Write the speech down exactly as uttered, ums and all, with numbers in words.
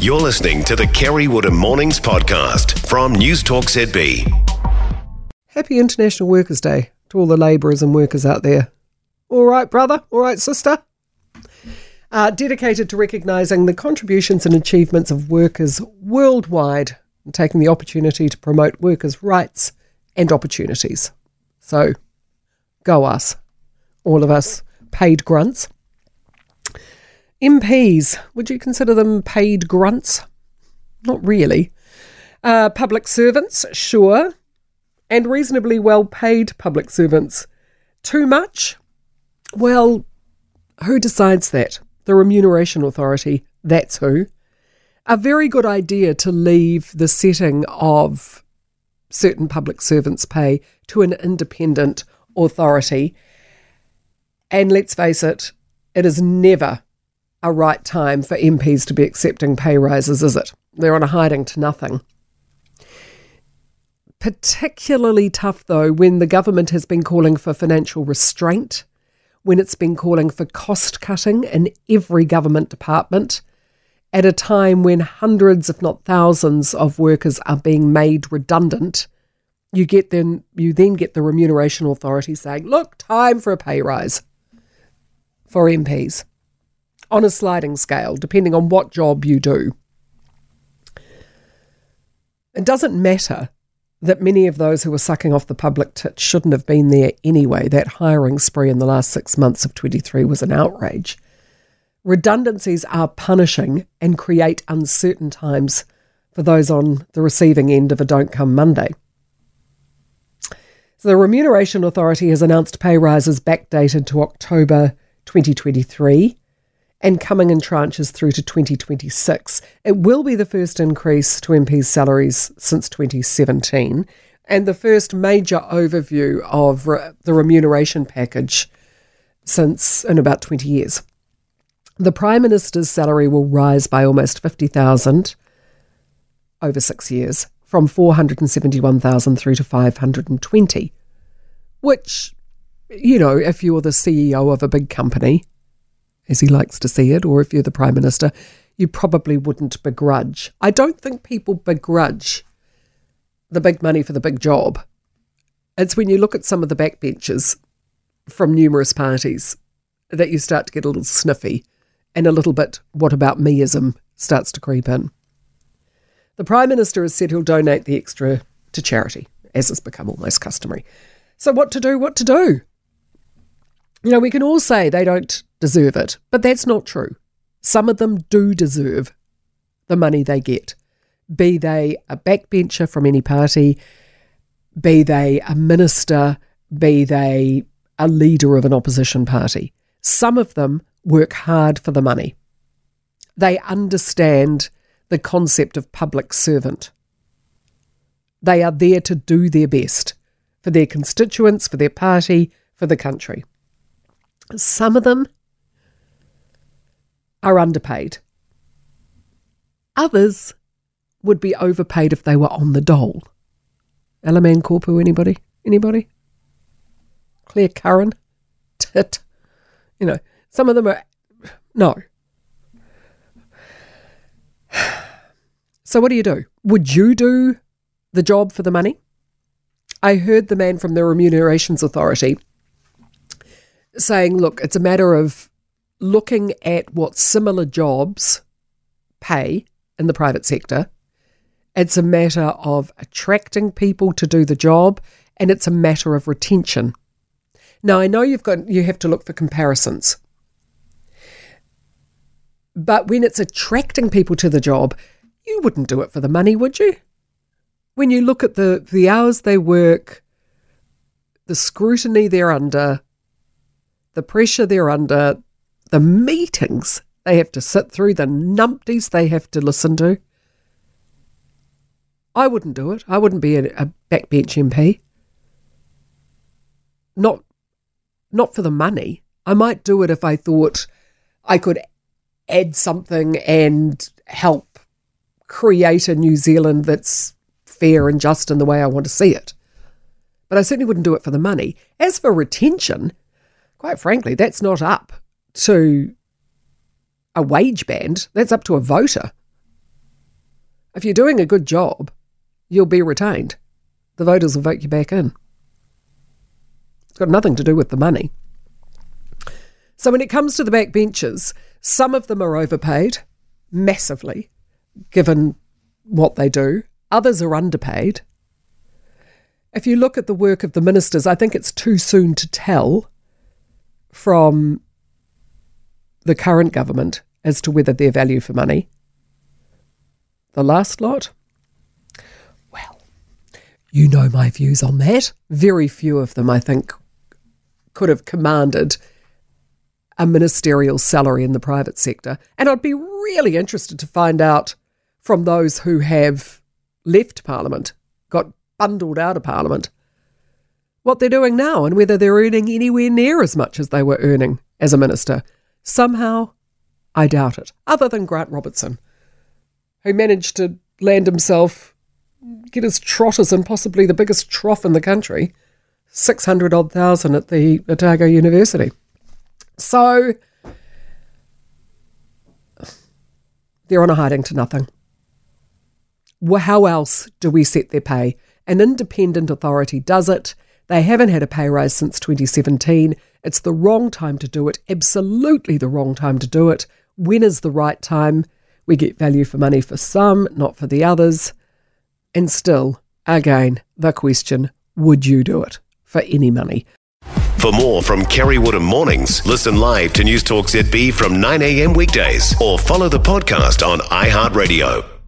You're listening to the Kerry Woodham Mornings podcast from News Talk Z B. Happy International Workers' Day to all the labourers and workers out there. All right, brother? All right, sister? Uh, dedicated to recognising the contributions and achievements of workers worldwide and taking the opportunity to promote workers' rights and opportunities. So, go us. All of us paid grunts. M Ps, would you consider them paid grunts? Not really. Uh, public servants, sure. And reasonably well-paid public servants. Too much? Well, who decides that? The Remuneration Authority, that's who. A very good idea to leave the setting of certain public servants' pay to an independent authority. And let's face it, it is never a right time for M Ps to be accepting pay rises, is it? They're on a hiding to nothing. Particularly tough, though, when the government has been calling for financial restraint, when it's been calling for cost cutting in every government department, at a time when hundreds, if not thousands, of workers are being made redundant. You get then you then get the Remuneration Authority saying, look, time for a pay rise for M Ps. On a sliding scale, depending on what job you do. It doesn't matter that many of those who were sucking off the public tit shouldn't have been there anyway. That hiring spree in the last six months of twenty-three was an outrage. Redundancies are punishing and create uncertain times for those on the receiving end of a don't come Monday. So the Remuneration Authority has announced pay rises backdated to October twenty twenty-three. And coming in tranches through to twenty twenty-six. It will be the first increase to M Ps' salaries since twenty seventeen and the first major overview of re- the remuneration package since in about twenty years. The Prime Minister's salary will rise by almost fifty thousand dollars over six years, from four hundred seventy-one thousand dollars through to five hundred twenty, which, you know, if you're the C E O of a big company, as he likes to see it, or if you're the Prime Minister, you probably wouldn't begrudge. I don't think people begrudge the big money for the big job. It's when you look at some of the backbenchers from numerous parties that you start to get a little sniffy and a little bit what about meism starts to creep in. The Prime Minister has said he'll donate the extra to charity, as has become almost customary. So what to do, what to do? You know, we can all say they don't deserve it, but that's not true. Some of them do deserve the money they get, be they a backbencher from any party, be they a minister, be they a leader of an opposition party. Some of them work hard for the money. They understand the concept of public servant. They are there to do their best for their constituents, for their party, for the country. Some of them are underpaid. Others would be overpaid if they were on the dole. Alaman Korpu, anybody? Anybody? Claire Curran? Tit. You know, some of them are... No. So what do you do? Would you do the job for the money? I heard the man from the Remunerations Authority saying, look, it's a matter of looking at what similar jobs pay in the private sector. It's a matter of attracting people to do the job, and it's a matter of retention. Now, I know you've got you have to look for comparisons. But when it's attracting people to the job, you wouldn't do it for the money, would you? When you look at the, the hours they work, the scrutiny they're under, the pressure they're under, the meetings they have to sit through, the numpties they have to listen to. I wouldn't do it. I wouldn't be a, a backbench M P. Not, not for the money. I might do it if I thought I could add something and help create a New Zealand that's fair and just in the way I want to see it. But I certainly wouldn't do it for the money. As for retention, quite frankly, that's not up to a wage band. That's up to a voter. If you're doing a good job, you'll be retained. The voters will vote you back in. It's got nothing to do with the money. So when it comes to the backbenchers, some of them are overpaid massively, given what they do. Others are underpaid. If you look at the work of the ministers, I think it's too soon to tell from the current government as to whether they're value for money. The last lot? Well, you know my views on that. Very few of them, I think, could have commanded a ministerial salary in the private sector. And I'd be really interested to find out from those who have left Parliament, got bundled out of Parliament, what they're doing now and whether they're earning anywhere near as much as they were earning as a minister. Somehow, I doubt it. Other than Grant Robertson, who managed to land himself, get his trotters in possibly the biggest trough in the country, six hundred odd thousand at the Otago University. So, they're on a hiding to nothing. Well, how else do we set their pay? An independent authority does it. They haven't had a pay rise since twenty seventeen. It's the wrong time to do it, absolutely the wrong time to do it. When is the right time? We get value for money for some, not for the others. And still, again, the question, would you do it for any money? For more from Kerry Woodham Mornings, listen live to News Talk Z B from nine a.m. weekdays or follow the podcast on iHeartRadio.